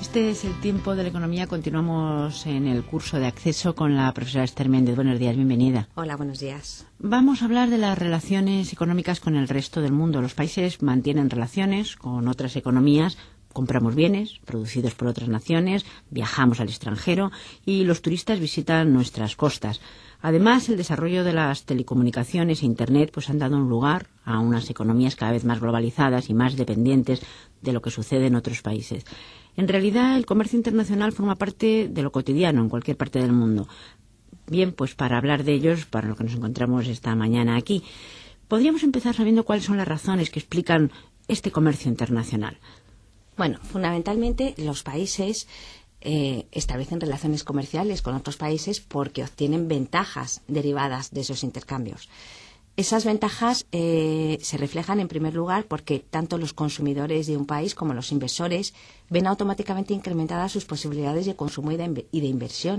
Este es el tiempo de la economía. Continuamos en el curso de acceso con la profesora Esther Méndez. Buenos días, bienvenida. Hola, buenos días. Vamos a hablar de las relaciones económicas con el resto del mundo. Los países mantienen relaciones con otras economías, compramos bienes producidos por otras naciones, viajamos al extranjero y los turistas visitan nuestras costas. Además, el desarrollo de las telecomunicaciones e Internet pues han dado un lugar a unas economías cada vez más globalizadas y más dependientes de lo que sucede en otros países. En realidad, el comercio internacional forma parte de lo cotidiano en cualquier parte del mundo. Bien, pues para hablar de ellos, para lo que nos encontramos esta mañana aquí, podríamos empezar sabiendo cuáles son las razones que explican este comercio internacional. Bueno, fundamentalmente los países establecen relaciones comerciales con otros países porque obtienen ventajas derivadas de esos intercambios. Esas ventajas se reflejan en primer lugar porque tanto los consumidores de un país como los inversores ven automáticamente incrementadas sus posibilidades de consumo y de inversión.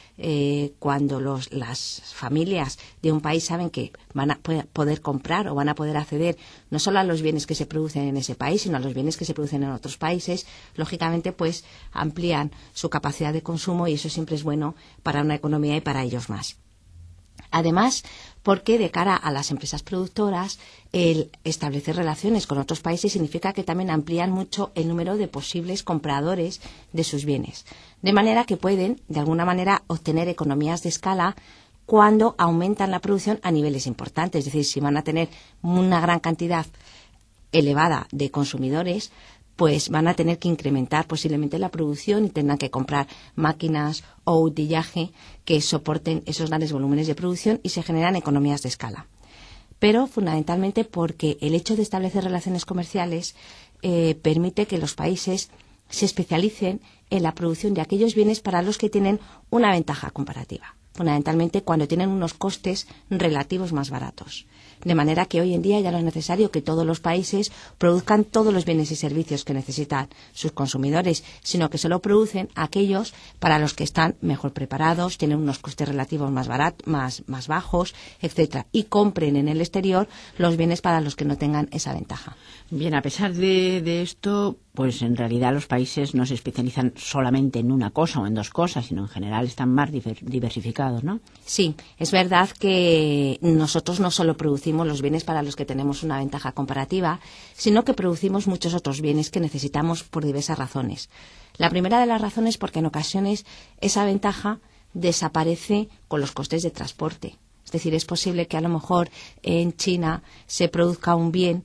Cuando las familias de un país saben que van a poder comprar o van a poder acceder no solo a los bienes que se producen en ese país, sino a los bienes que se producen en otros países, lógicamente pues amplían su capacidad de consumo y eso siempre es bueno para una economía y para ellos más. Además, porque de cara a las empresas productoras, el establecer relaciones con otros países significa que también amplían mucho el número de posibles compradores de sus bienes. De manera que pueden, de alguna manera, obtener economías de escala cuando aumentan la producción a niveles importantes. Es decir, si van a tener una gran cantidad elevada de consumidores, pues van a tener que incrementar posiblemente la producción y tendrán que comprar máquinas o utillaje que soporten esos grandes volúmenes de producción y se generan economías de escala. Pero fundamentalmente porque el hecho de establecer relaciones comerciales permite que los países se especialicen en la producción de aquellos bienes para los que tienen una ventaja comparativa. Fundamentalmente cuando tienen unos costes relativos más baratos. De manera que hoy en día ya no es necesario que todos los países produzcan todos los bienes y servicios que necesitan sus consumidores, sino que solo producen aquellos para los que están mejor preparados, tienen unos costes relativos más bajos, etcétera, y compren en el exterior los bienes para los que no tengan esa ventaja. Bien, a pesar de esto, pues en realidad los países no se especializan solamente en una cosa o en dos cosas, sino en general están más diversificados, ¿no? Sí, es verdad que nosotros no solo producimos los bienes para los que tenemos una ventaja comparativa, sino que producimos muchos otros bienes que necesitamos por diversas razones. La primera de las razones es porque en ocasiones esa ventaja desaparece con los costes de transporte. Es decir, es posible que a lo mejor en China se produzca un bien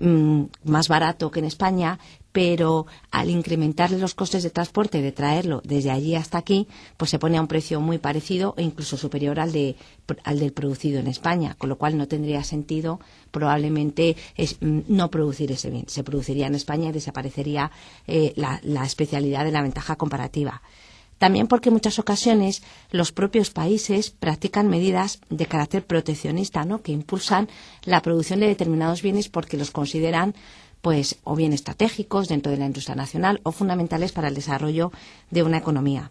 más barato que en España, pero al incrementarle los costes de transporte, de traerlo desde allí hasta aquí, pues se pone a un precio muy parecido e incluso superior al del producido en España, con lo cual no tendría sentido probablemente no producir ese bien. Se produciría en España y desaparecería la especialidad de la ventaja comparativa. También porque en muchas ocasiones los propios países practican medidas de carácter proteccionista, ¿no?, que impulsan la producción de determinados bienes porque los consideran pues o bien estratégicos dentro de la industria nacional o fundamentales para el desarrollo de una economía.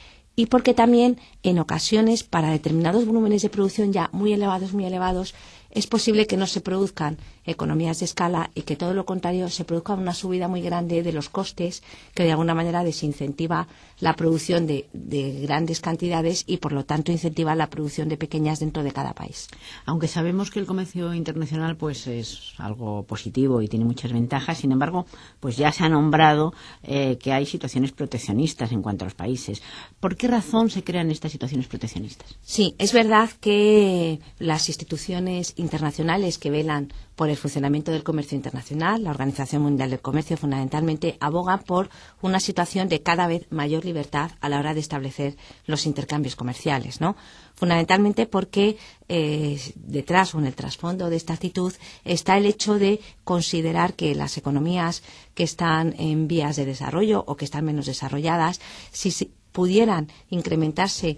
Y porque también en ocasiones para determinados volúmenes de producción ya muy elevados, es posible que no se produzcan economías de escala y que todo lo contrario se produzca una subida muy grande de los costes que de alguna manera desincentiva la producción de grandes cantidades y por lo tanto incentiva la producción de pequeñas dentro de cada país. Aunque sabemos que el comercio internacional pues es algo positivo y tiene muchas ventajas, sin embargo, pues ya se ha nombrado que hay situaciones proteccionistas en cuanto a los países. ¿Por qué razón se crean estas situaciones proteccionistas? Sí, es verdad que las instituciones internacionales que velan por el funcionamiento del comercio internacional, la Organización Mundial del Comercio, fundamentalmente abogan por una situación de cada vez mayor libertad a la hora de establecer los intercambios comerciales, ¿no? Fundamentalmente porque detrás o en el trasfondo de esta actitud está el hecho de considerar que las economías que están en vías de desarrollo o que están menos desarrolladas, si pudieran incrementarse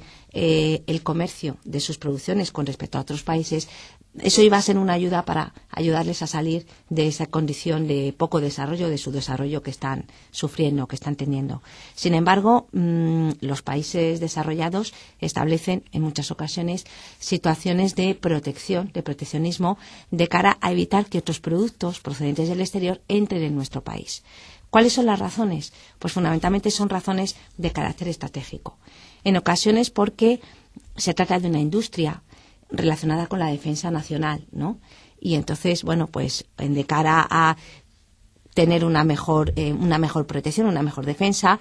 el comercio de sus producciones con respecto a otros países, eso iba a ser una ayuda para ayudarles a salir de esa condición de poco desarrollo, de su desarrollo que están sufriendo, que están teniendo. Sin embargo, los países desarrollados establecen en muchas ocasiones situaciones de protección, de proteccionismo, de cara a evitar que otros productos procedentes del exterior entren en nuestro país. ¿Cuáles son las razones? Pues fundamentalmente son razones de carácter estratégico. En ocasiones porque se trata de una industria relacionada con la defensa nacional, ¿no? Y entonces, bueno, pues de cara a tener una mejor protección, una mejor defensa,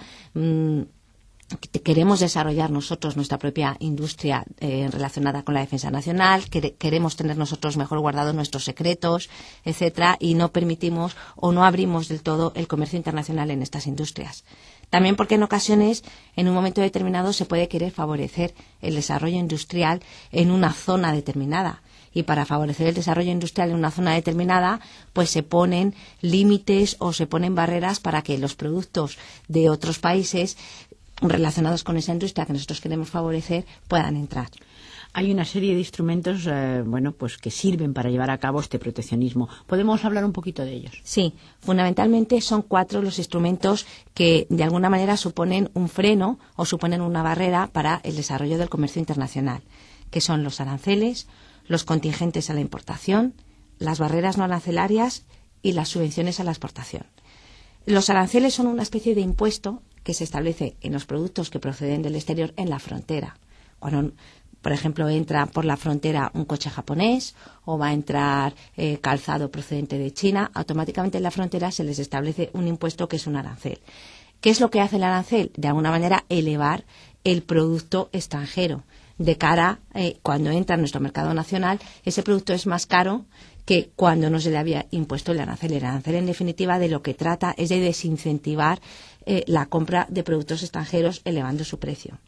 queremos desarrollar nosotros nuestra propia industria relacionada con la defensa nacional, queremos tener nosotros mejor guardados nuestros secretos, etcétera, y no permitimos o no abrimos del todo el comercio internacional en estas industrias. También porque en ocasiones, en un momento determinado, se puede querer favorecer el desarrollo industrial en una zona determinada. Y para favorecer el desarrollo industrial en una zona determinada, pues se ponen límites o se ponen barreras para que los productos de otros países relacionados con esa industria que nosotros queremos favorecer puedan entrar. Hay una serie de instrumentos pues que sirven para llevar a cabo este proteccionismo. ¿Podemos hablar un poquito de ellos? Sí, fundamentalmente son 4 los instrumentos que de alguna manera suponen un freno o suponen una barrera para el desarrollo del comercio internacional, que son los aranceles, los contingentes a la importación, las barreras no arancelarias y las subvenciones a la exportación. Los aranceles son una especie de impuesto que se establece en los productos que proceden del exterior en la frontera. Cuando, por ejemplo, entra por la frontera un coche japonés o va a entrar calzado procedente de China, automáticamente en la frontera se les establece un impuesto que es un arancel. ¿Qué es lo que hace el arancel? De alguna manera elevar el producto extranjero. De cara, cuando entra en nuestro mercado nacional, ese producto es más caro que cuando no se le había impuesto el arancel. El arancel, en definitiva, de lo que trata es de desincentivar la compra de productos extranjeros elevando su precio.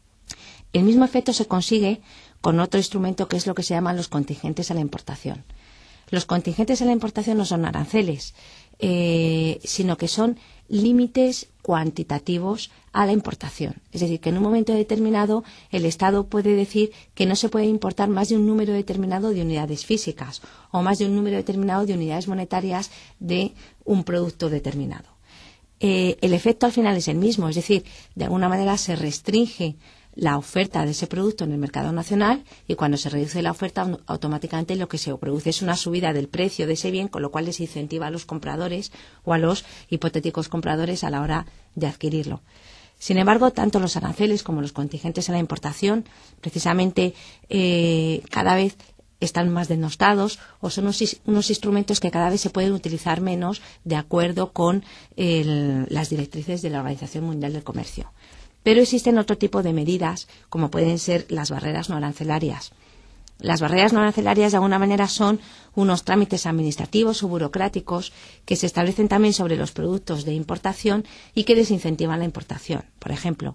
El mismo efecto se consigue con otro instrumento que es lo que se llaman los contingentes a la importación. Los contingentes a la importación no son aranceles, sino que son límites cuantitativos a la importación. Es decir, que en un momento determinado el Estado puede decir que no se puede importar más de un número determinado de unidades físicas o más de un número determinado de unidades monetarias de un producto determinado. El efecto al final es el mismo, es decir, de alguna manera se restringe la oferta de ese producto en el mercado nacional y cuando se reduce la oferta automáticamente lo que se produce es una subida del precio de ese bien, con lo cual les incentiva a los compradores o a los hipotéticos compradores a la hora de adquirirlo. Sin embargo, tanto los aranceles como los contingentes a la importación precisamente cada vez están más denostados o son unos instrumentos que cada vez se pueden utilizar menos de acuerdo con las directrices de la Organización Mundial del Comercio. Pero existen otro tipo de medidas, como pueden ser las barreras no arancelarias. Las barreras no arancelarias, de alguna manera, son unos trámites administrativos o burocráticos que se establecen también sobre los productos de importación y que desincentivan la importación. Por ejemplo,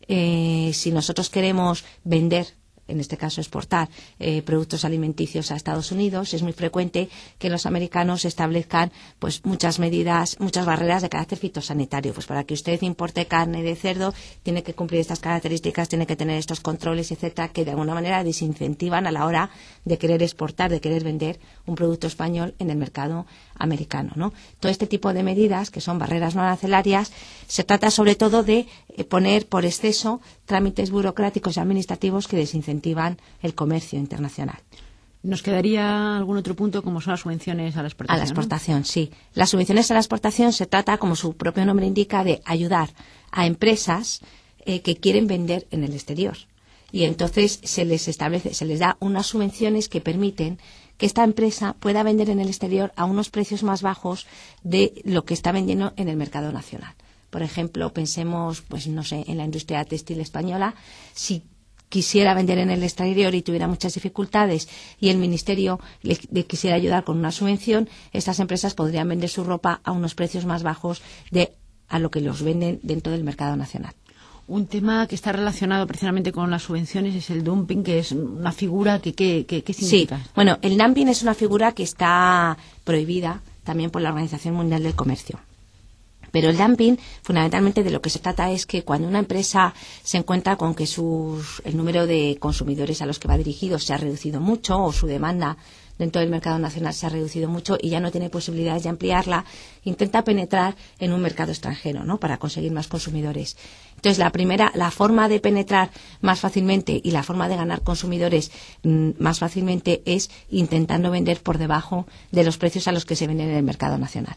si nosotros queremos vender, en este caso exportar, productos alimenticios a Estados Unidos, es muy frecuente que los americanos establezcan pues muchas medidas, muchas barreras de carácter fitosanitario. Pues para que usted importe carne de cerdo tiene que cumplir estas características, tiene que tener estos controles, etcétera, que de alguna manera desincentivan a la hora de querer exportar, de querer vender un producto español en el mercado americano, ¿no? Todo este tipo de medidas, que son barreras no arancelarias, se trata sobre todo de poner por exceso trámites burocráticos y administrativos que desincentivan el comercio internacional. ¿Nos quedaría algún otro punto como son las subvenciones a la exportación? A la exportación, ¿no? Sí. Las subvenciones a la exportación se trata, como su propio nombre indica, de ayudar a empresas que quieren vender en el exterior. Y entonces se les da unas subvenciones que permiten que esta empresa pueda vender en el exterior a unos precios más bajos de lo que está vendiendo en el mercado nacional. Por ejemplo, pensemos, pues no sé, en la industria textil española. Si quisiera vender en el exterior y tuviera muchas dificultades y el Ministerio le quisiera ayudar con una subvención, estas empresas podrían vender su ropa a unos precios más bajos a lo que los venden dentro del mercado nacional. Un tema que está relacionado precisamente con las subvenciones es el dumping, que es una figura que significa. Sí, bueno, el dumping es una figura que está prohibida también por la Organización Mundial del Comercio. Pero el dumping, fundamentalmente, de lo que se trata es que cuando una empresa se encuentra con que el número de consumidores a los que va dirigido se ha reducido mucho o su demanda dentro del mercado nacional se ha reducido mucho y ya no tiene posibilidades de ampliarla, intenta penetrar en un mercado extranjero, ¿no?, para conseguir más consumidores. Entonces, la forma de penetrar más fácilmente y la forma de ganar consumidores más fácilmente es intentando vender por debajo de los precios a los que se venden en el mercado nacional.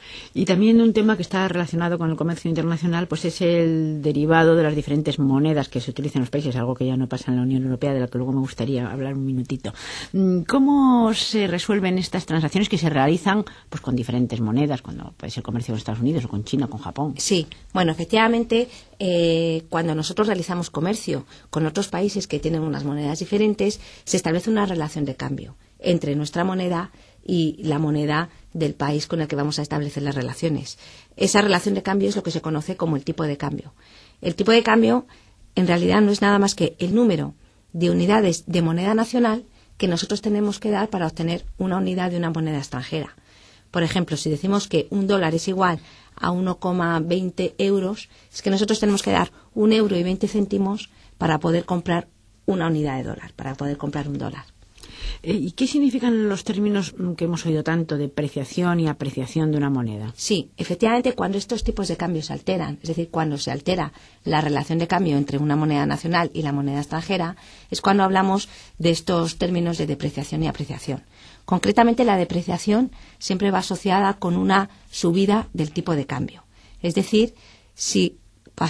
Y también un tema que está relacionado con el comercio internacional, pues es el derivado de las diferentes monedas que se utilizan en los países, algo que ya no pasa en la Unión Europea, de la que luego me gustaría hablar un minutito. ¿Cómo se resuelven estas transacciones que se realizan pues con diferentes monedas, cuando puede ser comercio con Estados Unidos o con China o con Japón? Sí, bueno, efectivamente, cuando nosotros realizamos comercio con otros países que tienen unas monedas diferentes, se establece una relación de cambio entre nuestra moneda y la moneda del país con el que vamos a establecer las relaciones. Esa relación de cambio es lo que se conoce como el tipo de cambio. El tipo de cambio, en realidad, no es nada más que el número de unidades de moneda nacional que nosotros tenemos que dar para obtener una unidad de una moneda extranjera. Por ejemplo, si decimos que un dólar es igual a 1,20 euros, es que nosotros tenemos que dar 1,20 € para poder comprar una unidad de dólar, para poder comprar un dólar. ¿Y qué significan los términos que hemos oído tanto, depreciación y apreciación de una moneda? Sí, efectivamente, cuando estos tipos de cambio se alteran, es decir, cuando se altera la relación de cambio entre una moneda nacional y la moneda extranjera, es cuando hablamos de estos términos de depreciación y apreciación. Concretamente, la depreciación siempre va asociada con una subida del tipo de cambio. Es decir, si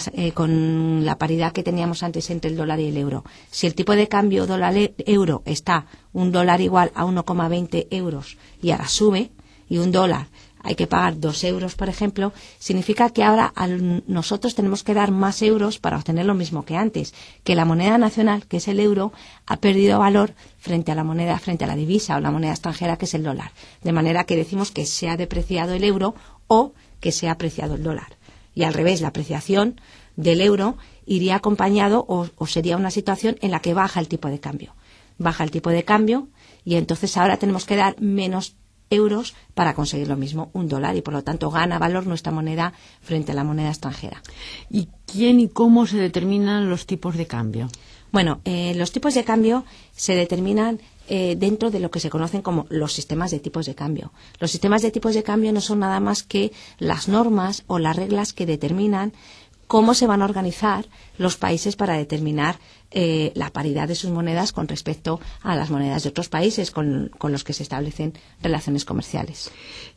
con la paridad que teníamos antes entre el dólar y el euro, si el tipo de cambio dólar-euro está un dólar igual a 1,20 euros y ahora sube, y un dólar hay que pagar 2 euros, por ejemplo, significa que ahora nosotros tenemos que dar más euros para obtener lo mismo que antes, que la moneda nacional, que es el euro, ha perdido valor frente a la divisa o la moneda extranjera, que es el dólar. De manera que decimos que se ha depreciado el euro o que se ha apreciado el dólar. Y al revés, la apreciación del euro iría acompañado o sería una situación en la que baja el tipo de cambio. Baja el tipo de cambio y entonces ahora tenemos que dar menos euros para conseguir lo mismo, un dólar, y por lo tanto gana valor nuestra moneda frente a la moneda extranjera. ¿Y quién y cómo se determinan los tipos de cambio? Bueno, los tipos de cambio se determinan dentro de lo que se conocen como los sistemas de tipos de cambio. Los sistemas de tipos de cambio no son nada más que las normas o las reglas que determinan cómo se van a organizar los países para determinar la paridad de sus monedas con respecto a las monedas de otros países con los que se establecen relaciones comerciales.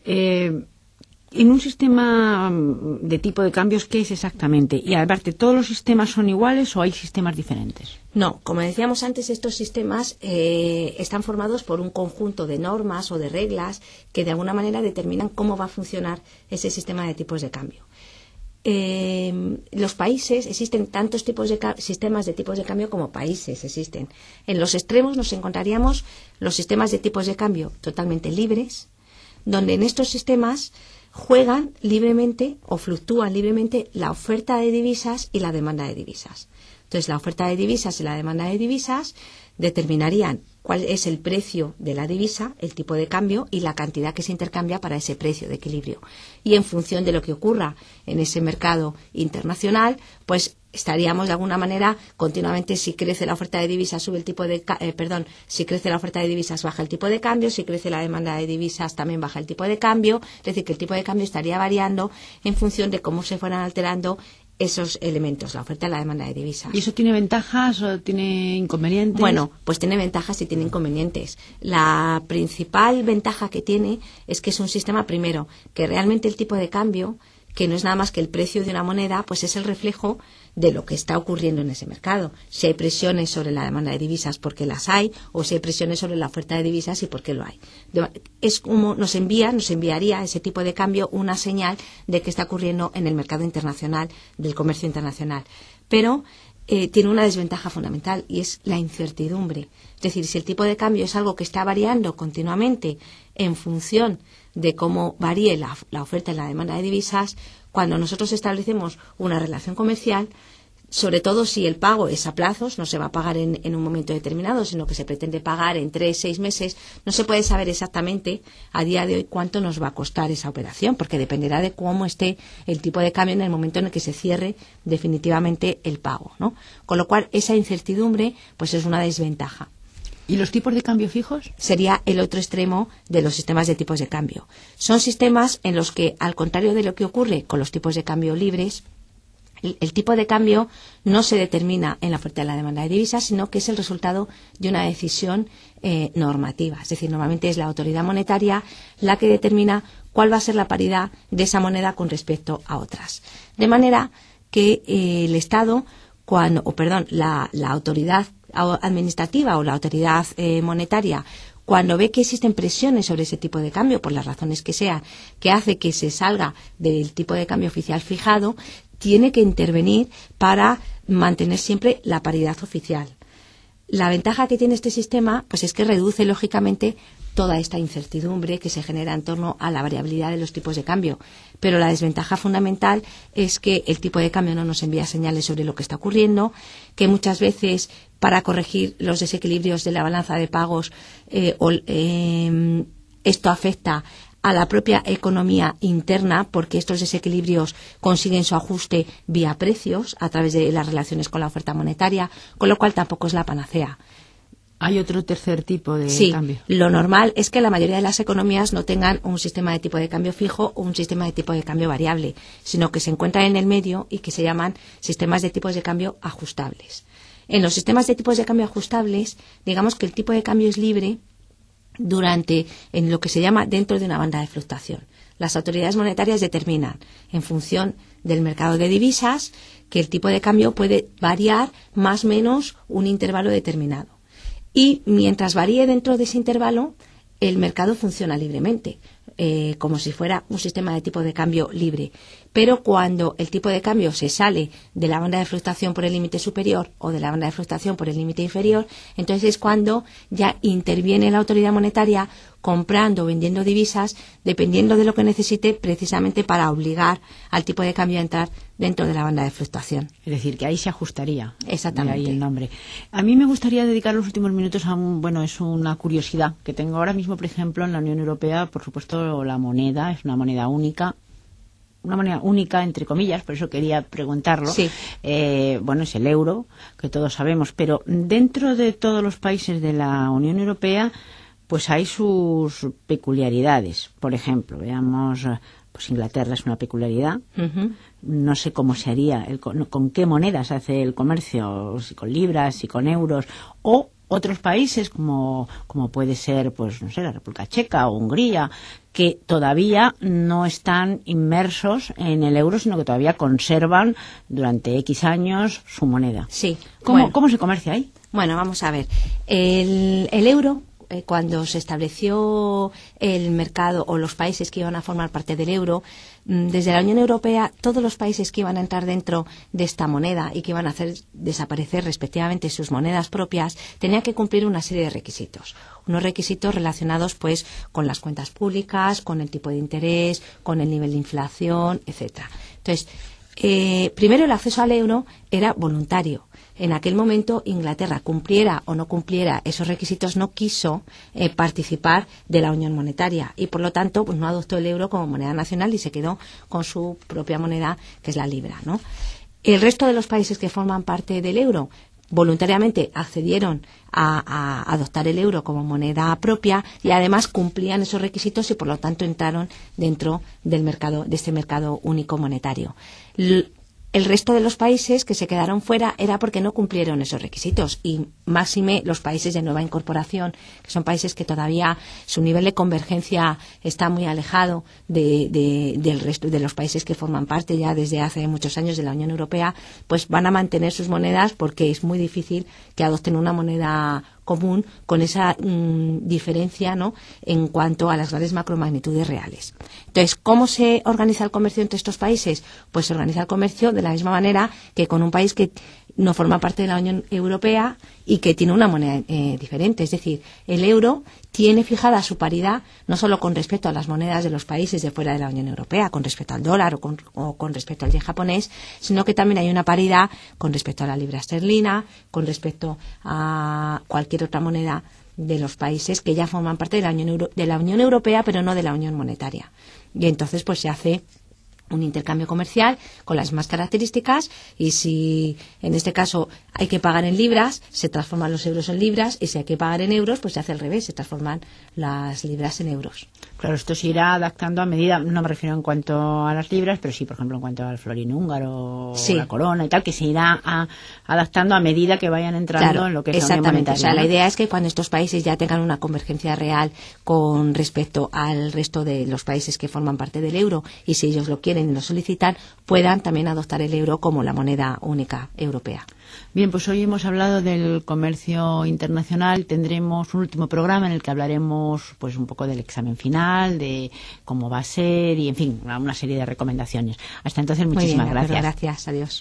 En un sistema de tipo de cambios, ¿qué es exactamente? Y aparte, ¿todos los sistemas son iguales o hay sistemas diferentes? No, como decíamos antes, estos sistemas están formados por un conjunto de normas o de reglas que de alguna manera determinan cómo va a funcionar ese sistema de tipos de cambio. Los países, existen tantos sistemas de tipos de cambio como países existen. En los extremos nos encontraríamos los sistemas de tipos de cambio totalmente libres, donde en estos sistemas juegan libremente o fluctúan libremente la oferta de divisas y la demanda de divisas. Entonces, la oferta de divisas y la demanda de divisas determinarían cuál es el precio de la divisa, el tipo de cambio y la cantidad que se intercambia para ese precio de equilibrio. Y en función de lo que ocurra en ese mercado internacional, pues estaríamos de alguna manera continuamente, si crece la oferta de divisas sube el tipo de si crece la oferta de divisas baja el tipo de cambio, si crece la demanda de divisas también baja el tipo de cambio, es decir, que el tipo de cambio estaría variando en función de cómo se fueran alterando esos elementos, la oferta y la demanda de divisas. ¿Y eso tiene ventajas o tiene inconvenientes? Bueno, pues tiene ventajas y tiene inconvenientes. La principal ventaja que tiene es que es un sistema, primero, que realmente el tipo de cambio, que no es nada más que el precio de una moneda, pues es el reflejo de lo que está ocurriendo en ese mercado. Si hay presiones sobre la demanda de divisas, porque las hay, o si hay presiones sobre la oferta de divisas y por qué lo hay. Es como nos enviaría ese tipo de cambio una señal de qué está ocurriendo en el mercado internacional, del comercio internacional. Pero tiene una desventaja fundamental y es la incertidumbre. Es decir, si el tipo de cambio es algo que está variando continuamente en función de cómo varíe la oferta y la demanda de divisas, cuando nosotros establecemos una relación comercial, sobre todo si el pago es a plazos, no se va a pagar en un momento determinado, sino que se pretende pagar en 3-6 meses, no se puede saber exactamente a día de hoy cuánto nos va a costar esa operación, porque dependerá de cómo esté el tipo de cambio en el momento en el que se cierre definitivamente el pago, ¿no? Con lo cual, esa incertidumbre pues es una desventaja. ¿Y los tipos de cambio fijos? Sería el otro extremo de los sistemas de tipos de cambio. Son sistemas en los que, al contrario de lo que ocurre con los tipos de cambio libres, El tipo de cambio no se determina en la oferta y la demanda de divisas, sino que es el resultado de una decisión normativa. Es decir, normalmente es la autoridad monetaria la que determina cuál va a ser la paridad de esa moneda con respecto a otras. De manera que el Estado, la autoridad administrativa o la autoridad monetaria, cuando ve que existen presiones sobre ese tipo de cambio, por las razones que sean, que hace que se salga del tipo de cambio oficial fijado, tiene que intervenir para mantener siempre la paridad oficial. La ventaja que tiene este sistema pues es que reduce, lógicamente, toda esta incertidumbre que se genera en torno a la variabilidad de los tipos de cambio. Pero la desventaja fundamental es que el tipo de cambio no nos envía señales sobre lo que está ocurriendo, que muchas veces para corregir los desequilibrios de la balanza de pagos esto afecta a la propia economía interna, porque estos desequilibrios consiguen su ajuste vía precios a través de las relaciones con la oferta monetaria, con lo cual tampoco es la panacea. ¿Hay otro tercer tipo de cambio? Sí, lo normal es que la mayoría de las economías no tengan un sistema de tipo de cambio fijo o un sistema de tipo de cambio variable, sino que se encuentran en el medio y que se llaman sistemas de tipos de cambio ajustables. En los sistemas de tipos de cambio ajustables, digamos que el tipo de cambio es libre en lo que se llama dentro de una banda de fluctuación. Las autoridades monetarias determinan, en función del mercado de divisas, que el tipo de cambio puede variar más o menos un intervalo determinado. Y mientras varíe dentro de ese intervalo, el mercado funciona libremente, como si fuera un sistema de tipo de cambio libre. Pero cuando el tipo de cambio se sale de la banda de fluctuación por el límite superior o de la banda de fluctuación por el límite inferior, entonces es cuando ya interviene la autoridad monetaria comprando o vendiendo divisas, dependiendo de lo que necesite, precisamente para obligar al tipo de cambio a entrar dentro de la banda de fluctuación. Es decir, que ahí se ajustaría. Exactamente. De ahí el nombre. A mí me gustaría dedicar los últimos minutos es una curiosidad que tengo ahora mismo, por ejemplo, en la Unión Europea. Por supuesto, la moneda es una moneda única, entre comillas, por eso quería preguntarlo. Sí. Es el euro, que todos sabemos, pero dentro de todos los países de la Unión Europea, pues hay sus peculiaridades. Por ejemplo, veamos, pues Inglaterra es una peculiaridad. Uh-huh. No sé cómo se haría, con qué moneda se hace el comercio, si con libras, si con euros, o otros países como puede ser, pues no sé, la República Checa o Hungría, que todavía no están inmersos en el euro, sino que todavía conservan durante X años su moneda. Sí. ¿Cómo se comercia ahí? Bueno, vamos a ver. El euro, cuando se estableció el mercado o los países que iban a formar parte del euro, desde la Unión Europea, todos los países que iban a entrar dentro de esta moneda y que iban a hacer desaparecer respectivamente sus monedas propias, tenían que cumplir una serie de requisitos. Unos requisitos relacionados pues con las cuentas públicas, con el tipo de interés, con el nivel de inflación, etcétera. Entonces, primero el acceso al euro era voluntario. En aquel momento Inglaterra, cumpliera o no cumpliera esos requisitos, no quiso participar de la Unión Monetaria y por lo tanto pues no adoptó el euro como moneda nacional y se quedó con su propia moneda, que es la libra, ¿no? El resto de los países que forman parte del euro voluntariamente accedieron a adoptar el euro como moneda propia y además cumplían esos requisitos y por lo tanto entraron dentro del mercado, de este mercado único monetario. El resto de los países que se quedaron fuera era porque no cumplieron esos requisitos y máxime los países de nueva incorporación, que son países que todavía su nivel de convergencia está muy alejado del resto de los países que forman parte ya desde hace muchos años de la Unión Europea, pues van a mantener sus monedas porque es muy difícil que adopten una moneda común con esa diferencia, ¿no?, en cuanto a las grandes macromagnitudes reales. Entonces, ¿cómo se organiza el comercio entre estos países? Pues se organiza el comercio de la misma manera que con un país que no forma parte de la Unión Europea y que tiene una moneda diferente. Es decir, el euro tiene fijada su paridad no solo con respecto a las monedas de los países de fuera de la Unión Europea, con respecto al dólar o con respecto al yen japonés, sino que también hay una paridad con respecto a la libra esterlina, con respecto a cualquier otra moneda de los países que ya forman parte de la Unión Europea, pero no de la Unión Monetaria. Y entonces pues se hace un intercambio comercial con las mismas características, y si en este caso hay que pagar en libras, se transforman los euros en libras, y si hay que pagar en euros, pues se hace al revés, se transforman las libras en euros. Claro, esto se irá adaptando a medida, no me refiero en cuanto a las libras, pero sí, por ejemplo, en cuanto al florín húngaro, sí, la corona y tal, que se irá adaptando a medida que vayan entrando, claro, en lo que es la Unión Monetaria. O sea, la idea es que cuando estos países ya tengan una convergencia real con respecto al resto de los países que forman parte del euro, y si ellos lo quieren y lo solicitan, puedan también adoptar el euro como la moneda única europea. Bien, pues hoy hemos hablado del comercio internacional. Tendremos un último programa en el que hablaremos pues un poco del examen final, de cómo va a ser y, en fin, una serie de recomendaciones. Hasta entonces, muchísimas gracias. Gracias, adiós.